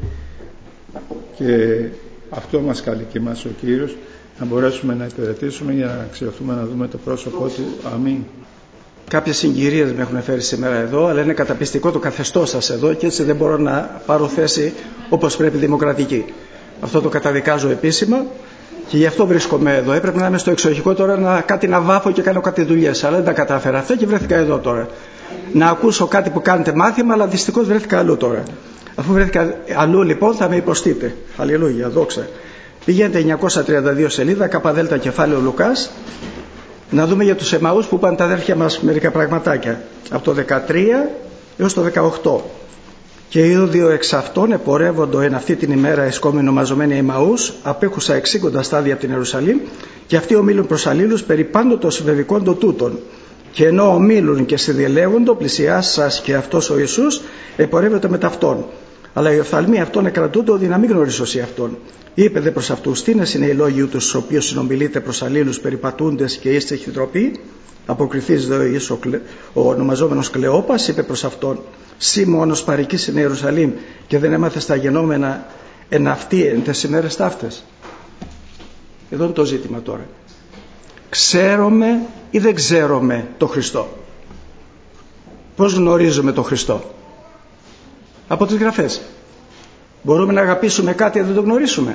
και αυτό μας καλεί και εμάς ο Κύριος, να μπορέσουμε να υπηρετήσουμε για να αξιωθούμε να δούμε το πρόσωπό του. Αμήν. Κάποιες συγκυρίες με έχουν φέρει σήμερα εδώ, αλλά είναι καταπιστικό το καθεστώς σας εδώ και έτσι δεν μπορώ να πάρω θέση όπως πρέπει δημοκρατική. Αυτό το καταδικάζω επίσημα και γι' αυτό βρίσκομαι εδώ. Έπρεπε να είμαι στο εξοχικό τώρα, να, κάτι να βάφω και κάνω κάτι δουλειές, αλλά δεν τα κατάφερα αυτά και βρέθηκα εδώ τώρα. Να ακούσω κάτι που κάνετε μάθημα, αλλά δυστυχώς βρέθηκα αλλού τώρα. Αφού βρέθηκα αλλού λοιπόν θα με υποστείτε. Αλληλούια, δόξα. Πηγαίνετε εννιακόσια τριάντα δύο σελίδα, καπαδέλτα κεφάλαιο Λουκάς, να δούμε για τους Εμαούς που είπαν τα αδέρφια μας μερικά πραγματάκια. Από το δεκατρία έως το δεκαοκτώ. Και είδω δύο εξ αυτών επορεύοντο εν αυτή την ημέρα εσκόμενο μαζωμένοι Εμαούς, απέχουσα εξήκοντα στάδια από την Ιερουσαλήμ, και αυτοί ομίλουν προς αλλήλους περί πάντοτο συμβεβικόντο τούτων. Και ενώ ομίλουν και συνδιελεύοντο, πλησιάσας και αυτός ο Ιησούς επορεύεται με ταυτόν. Αλλά οι οφθαλμοί αυτών εκρατούνται ότι να μην γνωρίσω εσύ αυτόν. Είπε δε προς αυτούς, τίνες είναι οι λόγοι ούτως στους οποίους συνομιλείτε προς αλλήλους περιπατούντες και είστε χυτροποί? Αποκριθείς δε ο Ιησούς, ο ονομαζόμενος Κλεόπας, είπε προς αυτόν, σύ μόνος παροικείς στην Ιερουσαλήμ και δεν έμαθες τα γενόμενα εν αυτοί εν τες ημέρες ταύτες. Εδώ είναι το ζήτημα τώρα. Ξέρουμε ή δεν ξέρουμε το Χριστό? Πώς γνωρίζουμε το Χριστό? Από τις Γραφές. Μπορούμε να αγαπήσουμε κάτι αν δεν το γνωρίσουμε?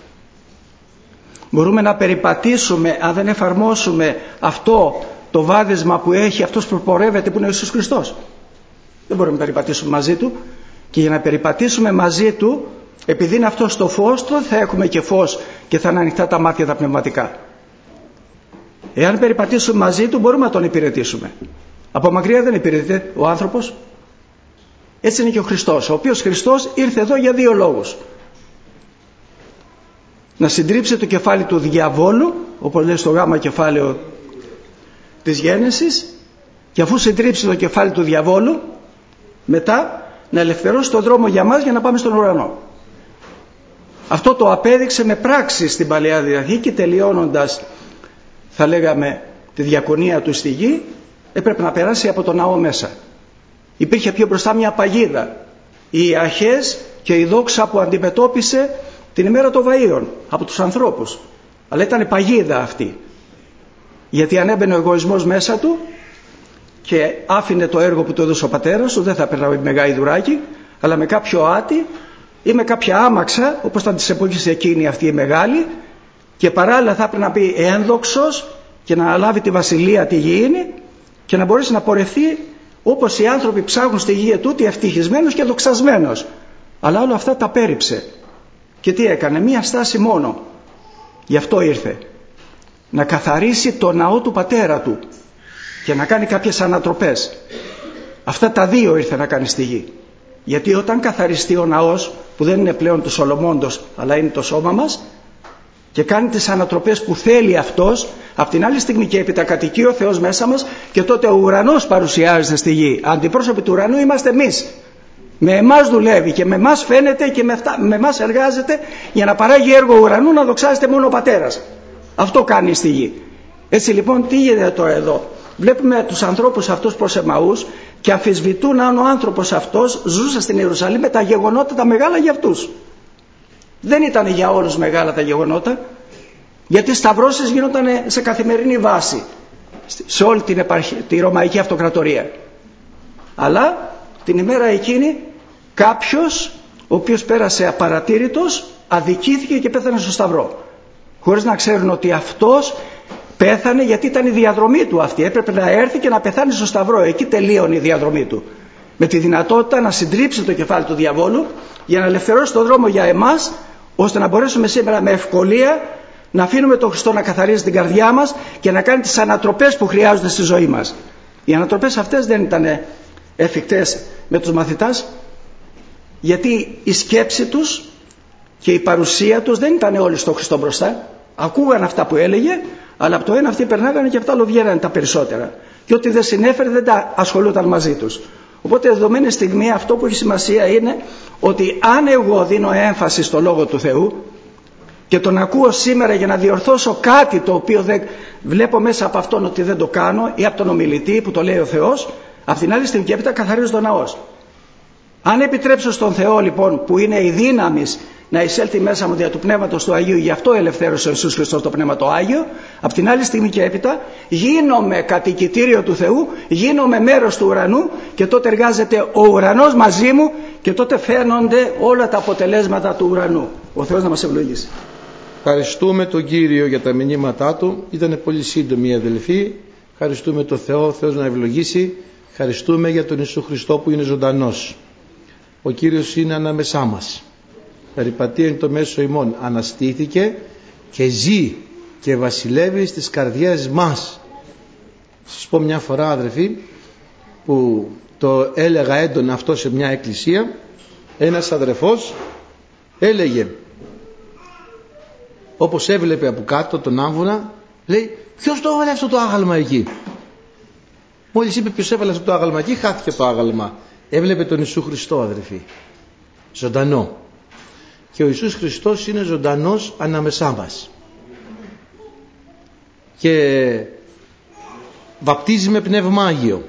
Μπορούμε να περιπατήσουμε αν δεν εφαρμόσουμε αυτό το βάδισμα που έχει αυτός που πορεύεται, που είναι ο Ιησούς Χριστός? Δεν μπορούμε να περιπατήσουμε μαζί του, και για να περιπατήσουμε μαζί του, επειδή είναι αυτός το φως του, θα έχουμε και φως και θα είναι ανοιχτά τα μάτια τα πνευματικά. Εάν περιπατήσουμε μαζί του μπορούμε να τον υπηρετήσουμε. Από μακριά δεν υπηρετείται ο άνθρωπος. Έτσι είναι και ο Χριστός, ο οποίος Χριστός ήρθε εδώ για δύο λόγους. Να συντρίψει το κεφάλι του διαβόλου, όπως λέει στο γάμα κεφάλαιο της Γένεσης, και αφού συντρίψει το κεφάλι του διαβόλου, μετά να ελευθερώσει τον δρόμο για μας για να πάμε στον ουρανό. Αυτό το απέδειξε με πράξεις στην Παλαιά Διαθήκη, τελειώνοντας, θα λέγαμε, τη διακονία του στη γη, έπρεπε να περάσει από τον ναό μέσα. Υπήρχε πιο μπροστά μια παγίδα, οι Αχές και η δόξα που αντιμετώπισε την ημέρα των Βαΐων από τους ανθρώπους. Αλλά ήταν παγίδα αυτή, γιατί αν έμπαινε ο εγωισμός μέσα του και άφηνε το έργο που του έδωσε ο πατέρας του, δεν θα περνάει με γαϊδουράκι, αλλά με κάποιο άτι ή με κάποια άμαξα, όπως ήταν της εποχής εκείνη αυτή η μεγάλη, και παράλληλα θα έπρεπε να πει ένδοξος και να αναλάβει τη βασιλεία τη γήινη και να μπορέσει να πορευθεί όπως οι άνθρωποι ψάχνουν στη γη ετούτη, ευτυχισμένος και δοξασμένος. Αλλά όλα αυτά τα πέριψε. Και τι έκανε? Μία στάση μόνο. Γι' αυτό ήρθε. Να καθαρίσει το ναό του πατέρα του και να κάνει κάποιες ανατροπές. Αυτά τα δύο ήρθε να κάνει στη γη. Γιατί όταν καθαριστεί ο ναός, που δεν είναι πλέον του Σολομώντος αλλά είναι το σώμα μας, και κάνει τις ανατροπές που θέλει αυτός, από την άλλη στιγμή και έπειτα κατοικεί ο Θεός μέσα μας, και τότε ο ουρανός παρουσιάζεται στη γη. Αντιπρόσωποι του ουρανού είμαστε εμείς. Με εμάς δουλεύει και με εμάς φαίνεται και με, αυτά, με εμάς εργάζεται για να παράγει έργο ουρανού, να δοξάζεται μόνο ο πατέρας. Αυτό κάνει στη γη. Έτσι λοιπόν τι γίνεται τώρα εδώ? Βλέπουμε τους ανθρώπους αυτούς προς Εμαούς και αμφισβητούν αν ο άνθρωπος αυτός ζούσε στην Ιερουσαλήμ με τα γεγονότα τα μεγάλα για αυτούς. Δεν ήταν για όλους μεγάλα τα γεγονότα, γιατί σταυρώσεις γίνονταν σε καθημερινή βάση σε όλη την επαρχία, τη Ρωμαϊκή Αυτοκρατορία. Αλλά την ημέρα εκείνη κάποιος ο οποίος πέρασε απαρατήρητος αδικήθηκε και πέθανε στο σταυρό, χωρίς να ξέρουν ότι αυτός πέθανε γιατί ήταν η διαδρομή του αυτή. Έπρεπε να έρθει και να πεθάνει στο σταυρό. Εκεί τελείωνε η διαδρομή του, με τη δυνατότητα να συντρίψει το κεφάλι του διαβόλου για να ελευθερώσει τον δρόμο για εμάς, ώστε να μπορέσουμε σήμερα με ευκολία να αφήνουμε τον Χριστό να καθαρίζει την καρδιά μας και να κάνει τις ανατροπές που χρειάζονται στη ζωή μας. Οι ανατροπές αυτές δεν ήταν εφικτές με τους μαθητάς, γιατί η σκέψη τους και η παρουσία τους δεν ήταν όλοι στο Χριστό μπροστά. Ακούγαν αυτά που έλεγε, αλλά από το ένα αυτοί περνάγανε και από το άλλο βγαίνανε τα περισσότερα. και ό,τι δεν συνέφερε δεν τα ασχολούταν μαζί τους. Οπότε δεδομένη στιγμή αυτό που έχει σημασία είναι ότι αν εγώ δίνω έμφαση στο Λόγο του Θεού και τον ακούω σήμερα για να διορθώσω κάτι το οποίο δεν βλέπω μέσα από αυτόν ότι δεν το κάνω, ή από τον ομιλητή που το λέει ο Θεός, απ' την άλλη στιγμή και έπειτα καθαρίζω τον ναός. Αν επιτρέψω στον Θεό λοιπόν, που είναι η δύναμη να εισέλθει μέσα μου δια του Πνεύματος του Αγίου, γι' αυτό ελευθέρωσε ο Ιησούς Χριστός το Πνεύμα το Άγιο, απ' την άλλη στιγμή και έπειτα γίνομαι κατοικητήριο του Θεού, γίνομαι μέρος του ουρανού, και τότε εργάζεται ο ουρανός μαζί μου και τότε φαίνονται όλα τα αποτελέσματα του ουρανού. Ο Θεός να μας ευλογήσει. Ευχαριστούμε τον Κύριο για τα μηνύματά Του. Ήταν πολύ σύντομη η αδελφή. Ευχαριστούμε τον Θεό, ο Θεός να ευλογήσει. Ευχαριστούμε για τον Ιησού Χριστό που είναι ζωντανός. Ο Κύριος είναι ανάμεσά μας. Περιπατεί εν το μέσο ημών. Αναστήθηκε και ζει και βασιλεύει στις καρδιές μας. Σας πω μια φορά, αδελφοί, που το έλεγα έντονα αυτό σε μια εκκλησία. Ένας αδερφός έλεγε, όπως έβλεπε από κάτω τον άμβονα, λέει, ποιος το έβαλε αυτό το άγαλμα εκεί? Μόλις είπε ποιος έβαλε αυτό το άγαλμα εκεί, χάθηκε το άγαλμα. Έβλεπε τον Ιησού Χριστό, αδερφοί, ζωντανό. Και ο Ιησούς Χριστός είναι ζωντανός ανάμεσά μας και βαπτίζει με Πνεύμα Άγιο.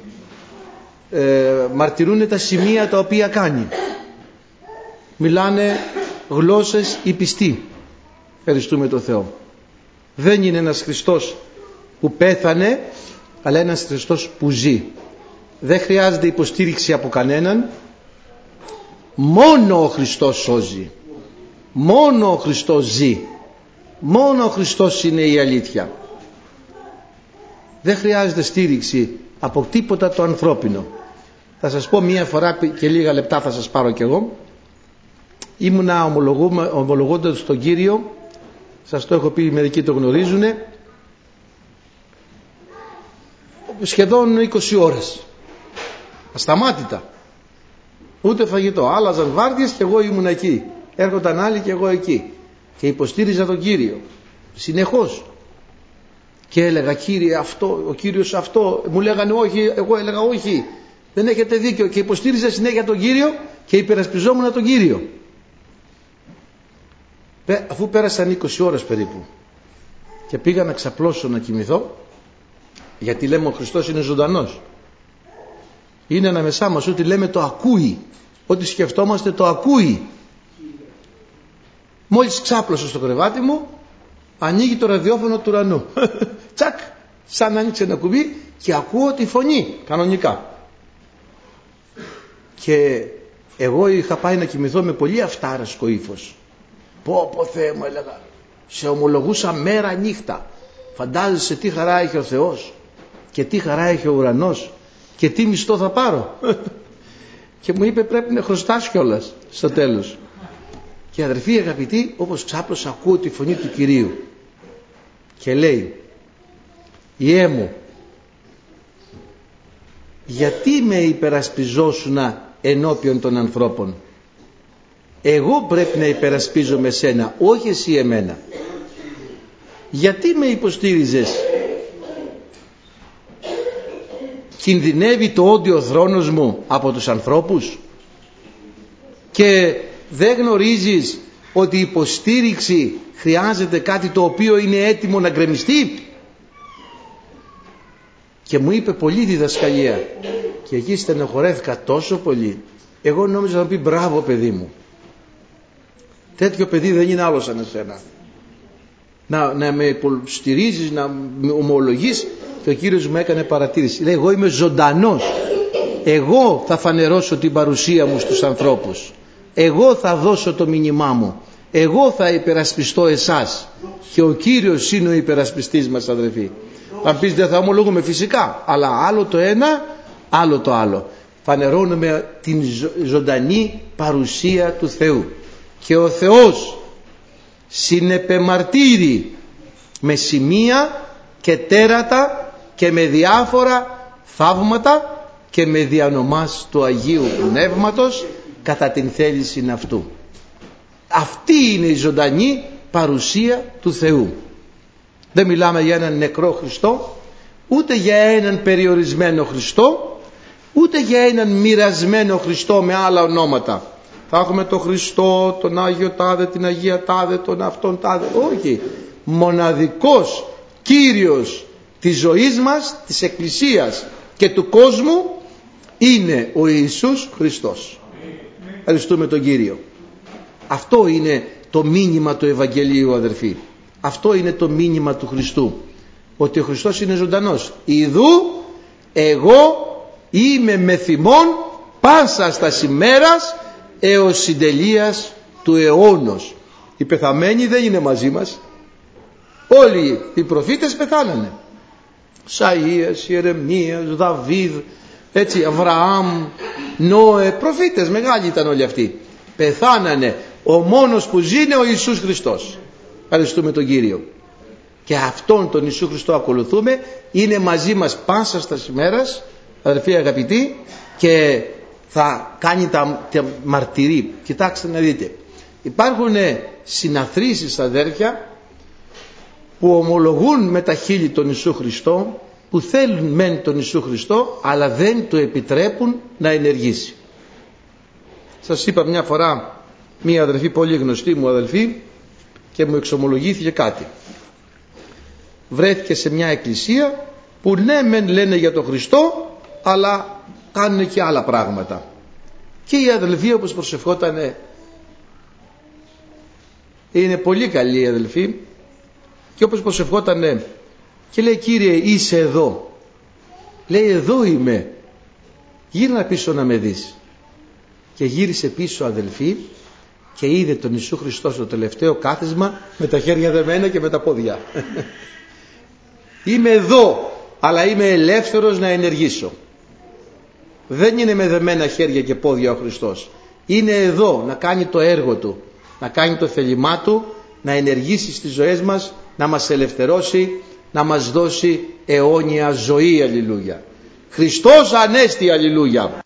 ε, μαρτυρούν τα σημεία τα οποία κάνει, μιλάνε γλώσσες οι πιστοί. Ευχαριστούμε τον Θεό. Δεν είναι ένας Χριστός που πέθανε, αλλά ένας Χριστός που ζει. Δεν χρειάζεται υποστήριξη από κανέναν. Μόνο ο Χριστός σώζει. Μόνο ο Χριστός ζει. Μόνο ο Χριστός είναι η αλήθεια. Δεν χρειάζεται στήριξη από τίποτα το ανθρώπινο. Θα σας πω μία φορά και λίγα λεπτά θα σας πάρω κι εγώ. Ήμουνα ομολογώντας τον Κύριο, σας το έχω πει, μερικοί το γνωρίζουν, σχεδόν είκοσι ώρες. Ασταμάτητα. Ούτε φαγητό. Άλλαζαν βάρδιες και εγώ ήμουν εκεί. Έρχονταν άλλοι και εγώ εκεί. Και υποστήριζα τον Κύριο. Συνεχώς. Και έλεγα, Κύριε αυτό, ο Κύριος αυτό. Μου λέγανε όχι, εγώ έλεγα όχι. Δεν έχετε δίκιο. Και υποστήριζα συνέχεια τον Κύριο και υπερασπιζόμουν τον Κύριο. Αφού πέρασαν είκοσι ώρες περίπου και πήγα να ξαπλώσω να κοιμηθώ, γιατί λέμε ο Χριστός είναι ζωντανός. Είναι ανάμεσά μας, ό,τι λέμε το ακούει. Ό,τι σκεφτόμαστε το ακούει. Μόλις ξάπλωσα στο κρεβάτι μου, ανοίγει το ραδιόφωνο του ουρανού. Τσακ, σαν να άνοιξε ένα κουμπί και ακούω τη φωνή κανονικά. Και εγώ είχα πάει να κοιμηθώ με πολύ αυτάρασκο ύφος. Πω πω Θεέ μου, έλεγα, σε ομολογούσα μέρα νύχτα. Φαντάζεσαι τι χαρά έχει ο Θεός και τι χαρά έχει ο ουρανός και τι μισθό θα πάρω. Και μου είπε πρέπει να χρωστάς κιόλας στο τέλος. Και αδερφοί αγαπητοί, όπως ξάπλωσα ακούω τη φωνή του Κυρίου και λέει, Ιε μου, γιατί με υπερασπιζόσουνα ενώπιον των ανθρώπων? Εγώ πρέπει να υπερασπίζομαι σένα, όχι εσύ εμένα. Γιατί με υποστήριζες? Κινδυνεύει το όντιο θρόνος μου από τους ανθρώπους? Και δεν γνωρίζεις ότι η υποστήριξη χρειάζεται κάτι το οποίο είναι έτοιμο να γκρεμιστεί? Και μου είπε πολύ διδασκαλία και εκεί στενοχωρέθηκα τόσο πολύ. Εγώ νόμιζα να πει μπράβο παιδί μου, τέτοιο παιδί δεν είναι άλλο σαν εσένα, να, να με υποστηρίζεις, να με ομολογείς. Και ο Κύριος μου έκανε παρατήρηση, λέει εγώ είμαι ζωντανός, εγώ θα φανερώσω την παρουσία μου στους ανθρώπους, εγώ θα δώσω το μήνυμά μου, εγώ θα υπερασπιστώ εσάς και ο Κύριος είναι ο υπερασπιστής μας, αδερφοί. Αν πεις δεν θα ομολογούμε, φυσικά, αλλά άλλο το ένα άλλο το άλλο. Φανερώνουμε την ζωντανή παρουσία του Θεού και ο Θεός συνεπεμαρτύρει με σημεία και τέρατα και με διάφορα θαύματα και με διανομάς του Αγίου Πνεύματος κατά την θέληση αυτού. Αυτή είναι η ζωντανή παρουσία του Θεού. Δεν μιλάμε για έναν νεκρό Χριστό, ούτε για έναν περιορισμένο Χριστό, ούτε για έναν μοιρασμένο Χριστό με άλλα ονόματα. Θα έχουμε τον Χριστό, τον Άγιο Τάδε, την Αγία Τάδε, τον αυτόν Τάδε. Όχι. Μοναδικός Κύριος της ζωής μας, της Εκκλησίας και του κόσμου είναι ο Ιησούς Χριστός. Ευχαριστούμε τον Κύριο. Αυτό είναι το μήνυμα του Ευαγγελίου, αδερφοί. Αυτό είναι το μήνυμα του Χριστού. Ότι ο Χριστός είναι ζωντανός. Ιδού εγώ είμαι με θυμών πάσα στα ημέρας έως συντελείας του αιώνος. Οι πεθαμένοι δεν είναι μαζί μας. Όλοι οι προφήτες πεθάνανε. Σαΐας, Ιερεμίας, Δαβίδ, έτσι, Αβραάμ, Νόε, προφήτες μεγάλοι ήταν όλοι αυτοί. Πεθάνανε. Ο μόνος που ζει είναι ο Ιησούς Χριστός. Ευχαριστούμε τον Κύριο. Και αυτόν τον Ιησού Χριστό ακολουθούμε. Είναι μαζί μας πάσα στα ημέρας, αδερφοί αγαπητοί, και θα κάνει τα, τα μαρτυρή. Κοιτάξτε να δείτε. Υπάρχουν συναθρήσεις, αδέρφια, που ομολογούν με τα χείλη τον Ιησού Χριστό, που θέλουν μεν τον Ιησού Χριστό, αλλά δεν του επιτρέπουν να ενεργήσει. Σας είπα μια φορά, μια αδελφή πολύ γνωστή μου αδελφή, και μου εξομολογήθηκε κάτι. Βρέθηκε σε μια εκκλησία που ναι μεν λένε για τον Χριστό, αλλά κάνουν και άλλα πράγματα. Και η αδελφή, όπως προσευχότανε, είναι πολύ καλή η αδελφή, και όπως προσευχότανε και λέει, Κύριε, είσαι εδώ? Λέει, εδώ είμαι. Γύρνα πίσω να με δεις. Και γύρισε πίσω, αδελφή, και είδε τον Ιησού Χριστό στο τελευταίο κάθισμα με τα χέρια δεμένα και με τα πόδια. Είμαι εδώ, αλλά είμαι ελεύθερος να ενεργήσω. Δεν είναι με δεμένα χέρια και πόδια ο Χριστός. Είναι εδώ να κάνει το έργο του, να κάνει το θέλημά του, να ενεργήσει στις ζωές μας, να μας ελευθερώσει, να μας δώσει αιώνια ζωή. Αλληλούια. Χριστός Ανέστη. Αλληλούια.